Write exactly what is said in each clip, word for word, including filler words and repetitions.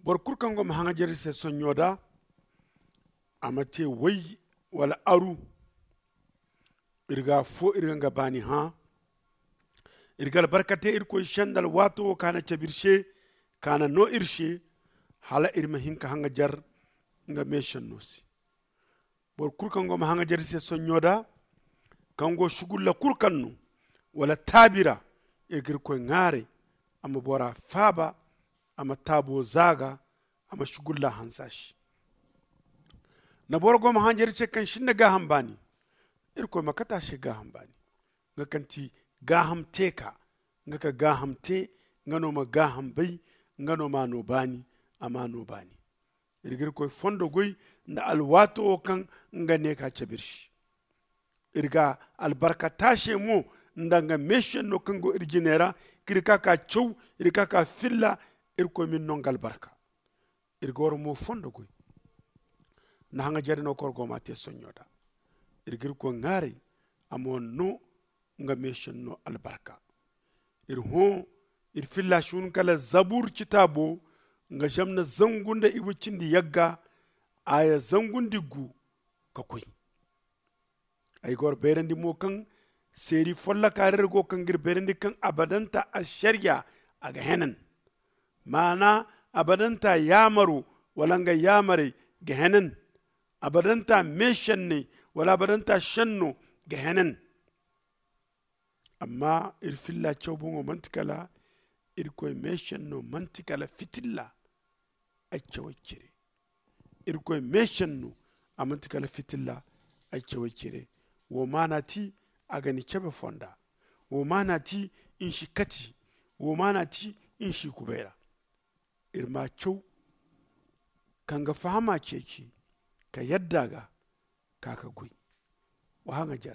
bor kurkan go mahanga jeri se sonyoda amate wai wala aru irga fo irga ngabani ha irgal barkate irko shandal wato kana chabirshe kana no irshe hala irma hinka hanga jar nga meshan nosi bor kurkan go mahanga jeri se sonyoda kango shugulla kurkannu wala tabira irgir ko ngare amma bora faba ama tabo zaga ama shugulla hansashi na borgo ma hanjeri ce kan shinna ga hambani irko makata shi ga hambani nga kanti ga hamteka nga ka ga hamte ngano ma ga hambai ngano ma no bani ama no bani irgir ko fondo goy nda alwato kan nga ne ka cebirshi irga albarka tashe mo ndanga meshen no kango irginera kirka ka chow irka ka filla irko min nongal barka irgor mo fondo goy na hanga jari no korgo mate sonyoda irgir ko ngari amon no nga meshen no albarka ir ho ir filla shun kala zabur kitabo nga jamna zangunda iwucindi yagga aya zangundi gu kakoy ay gor berendi mo kan seri folla karer go kan gir berendi kan abadanta ashariya aga henan mana abadanta yamaru walanga yamare gehenen abadanta meshanne wala abadanta shanno gehenen amma irfilla chawbungo mantikala irkoy meshanno mantikala fitilla achawakire irkoy meshanno amantikala fitilla achawakire wo manati agani chebe fonda wo manati in shikati wo manati in shi kubera irma chow kanga fahama ceci ka yadda ga kaka gui wa hanga jar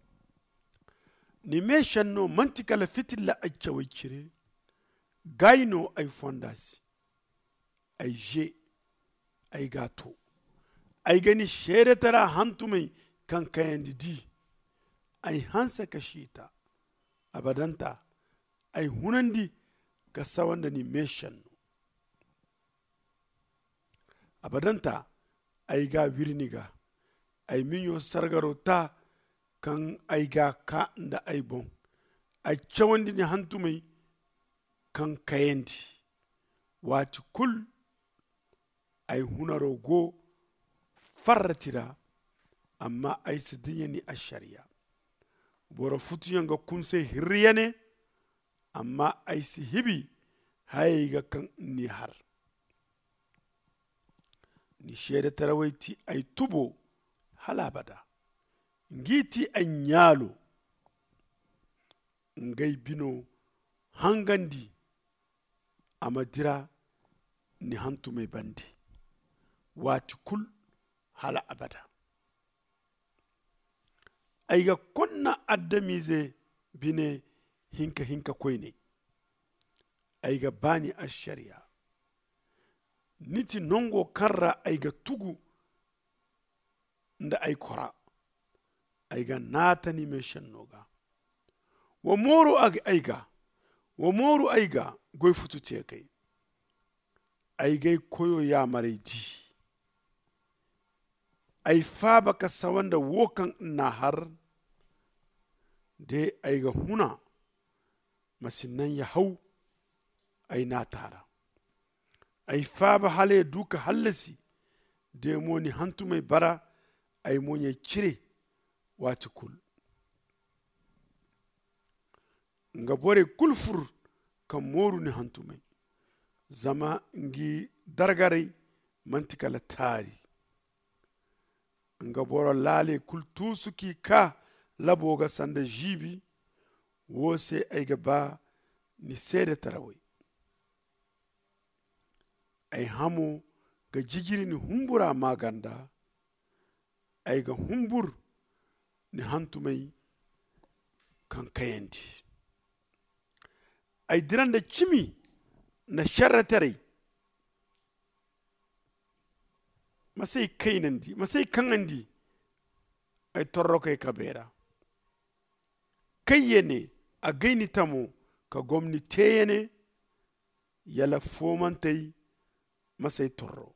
ni me shanno mantikala fitilla acca wicire gaino ay fondasi ay je ay gato ay gani shere tara hantumai kan kayandi di ay hansa kashita abadanta ay hunandi ka sawanda ni me shanno abadanta ay ga wirniga ay minyo sargaro ta kan ay ga ka nda ay bon ay cawandi ni hantumai kan kayendi wati kul ay hunaro go farratira amma ay sidinya ni ashariya boro futuyanga kunse hirriyane amma ay si hibi hayga kan ni har ni shede tarawaiti ay tubo halabada ngiti anyalo ngay bino hangandi amadira ni hantu mai bandi wati kul hala abada ayga konna addamize bine hinka hinka koyne ayga bani ashariya niti nongo karra ayga tugu nda ay kora ayga natani me shannoga wa moru ag ayga wa moru ayga goy futute kai aygay koyo ya maredi ay faba ka sawanda wokan na har de ayga huna masinan ya hau ay natara ay faba hale duka hallasi de moni hantu mai bara ay monye cire wati kul nga bore kulfur kan moru ni hantu mai zama ngi dargare mantikala tari nga boro lale kul tusuki ka laboga sanda jibi wose ay gaba ni sede tarawai ay hamo ga jigiri ni humbura maganda ay ga humbur ni hantumai kan kayandi ay diranda cimi na sharratare masai kainandi masai kanandi ay torro kai kabera kayyene a gaini tamo ka gwamnati yala fomantai masai torro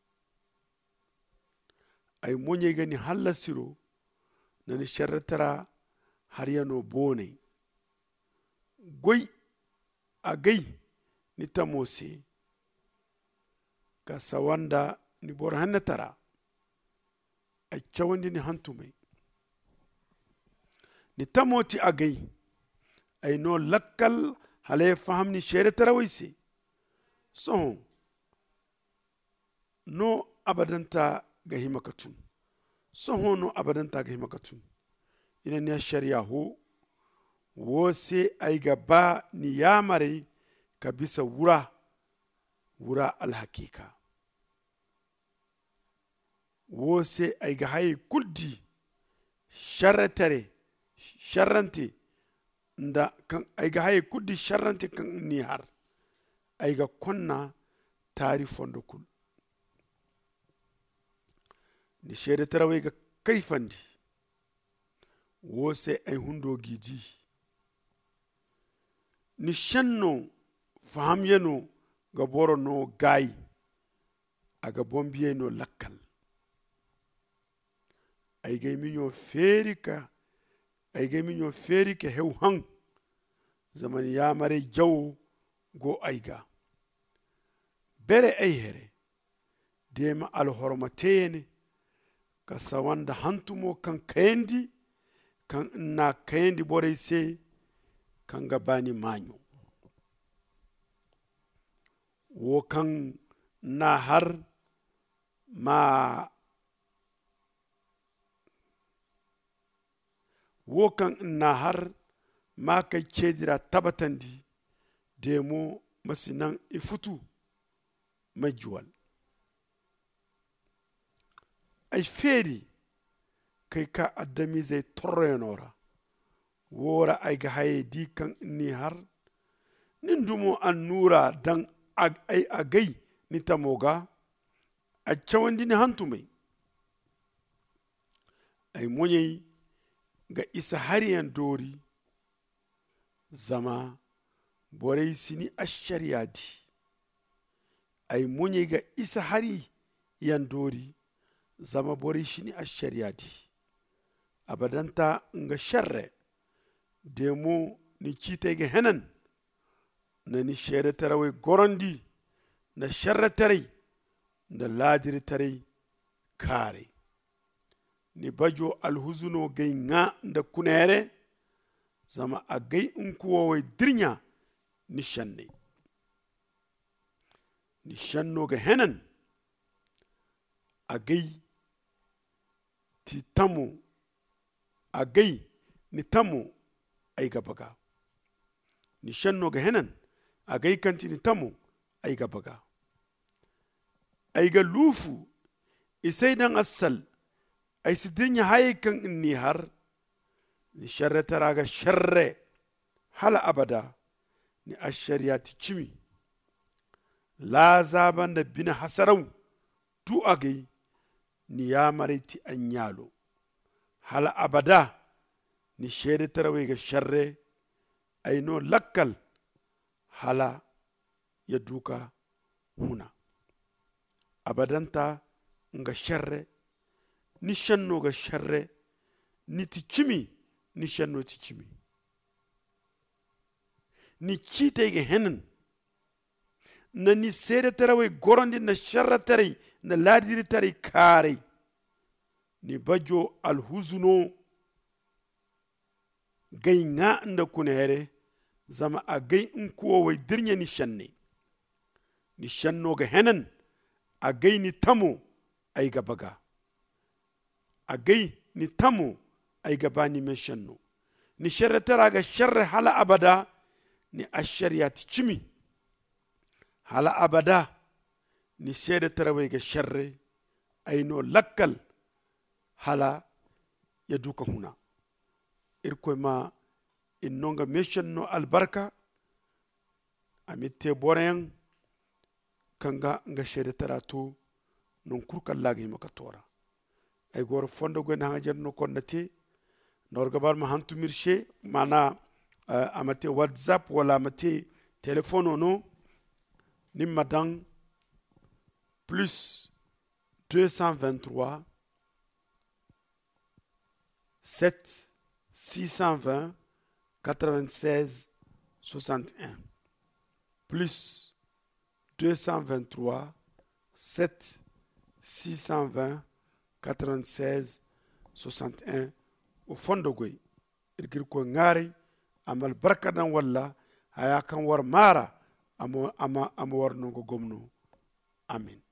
ay monye gani halla siro nani sharratara har yano bone goy a gai ni tamose ka sawanda ni bor hannatara a cawandi ni hantume ni tamoti a gai ay no lakkal hale faham ni sharratara waise so no abadanta ga himakatun so hono abadanta ga himakatun ina ne shari'a ho wo sai ai gaba ni yamare ka bisa wura wura alhakika wo sai ai ga haye kuldi sharratare sharrante nda kan ai ga haye kuldi sharrante kan ni har ai ga konna tari fondo kul ni shede tarawe ga kaifandi wo sai ai hundo gidi ni shanno faham yano ga boro no gai aga bombiye no lakkal ay gay minyo ferika ay gay minyo ferika hew hang zaman ya mare jaw go ayga bere ay here dema al hormatene ka sawanda hantumo kan kayndi kan na kayndi bore se kan gabani manyo wo kan na har ma wo kan na har ma kai cedira tabatandi demo masinan ifutu majuwal ay feri kai ka addami zai torrenora wora ay ga haye di kan ni har nin dumo an nura dan ay agay ni tamoga a cawandi ni hantumai ay monyey ga isa hariyan dori zama borai sini ashariyadi ay monyey ga isa hari yan dori zama borai shini ashariyadi abadanta nga sharre demo ni kitege henan na ni shere tarawai gorondi na sharre tarai da ladiri tarai kare ni bajo alhuzuno gai nga da kunere zama a gai in kuwa wai dirnya ni shanne ni shanno ga henan a gai ti tamu a gai ni tamu ai gabaga ni shanno ga henan a gai kanti ni tamu ai gabaga ai ga lufu isai dan asal ai sidinya haikan inni har ni sharre taraga sharre hala abada ni ashariyati kimi la zaban da bina hasarau tu agai ni ya mariti anyalo hala abada ni shere tarawai ga sharre ai no lakkal hala ya duka huna abadanta nga sharre ni shanno ga sharre ni ti kimi ni shanno ti kimi ni kite ga henan na ni sere tarawai gorondi na sharra tarai na ladiri tarai kare ni bajo alhuzuno gai nga nda kunere zama a gai in kuwa wai dirnya ni shanne ni shanno ga henan a gai ni tamo ai gabaga a gai ni tamo ai gaba ni men shanno ni sharre tara ga sharre hala abada ni ashariya ti kimi hala abada ni shere tara wai ga sharre ai no lakkal hala ya duka huna irkoy ma in nonga mission no albarka amitte boren kanga nga shere taratu non kurkal lagi maka tora ay gor fondo go na hajar no konnati norgabar ma hantu mirshe mana uh, amate whatsapp wala amate telefono no nimma dan plus deux cent vingt-trois, sept, six cent vingt, quatre-vingt-seize, soixante et un. Plus deux cent vingt-trois, sept, six cent vingt, quatre-vingt-seize, soixante et un. Au fond de goy, irgir ko ngari amal barkadan walla haya kan war mara ama ama ama war no gomno. Amin.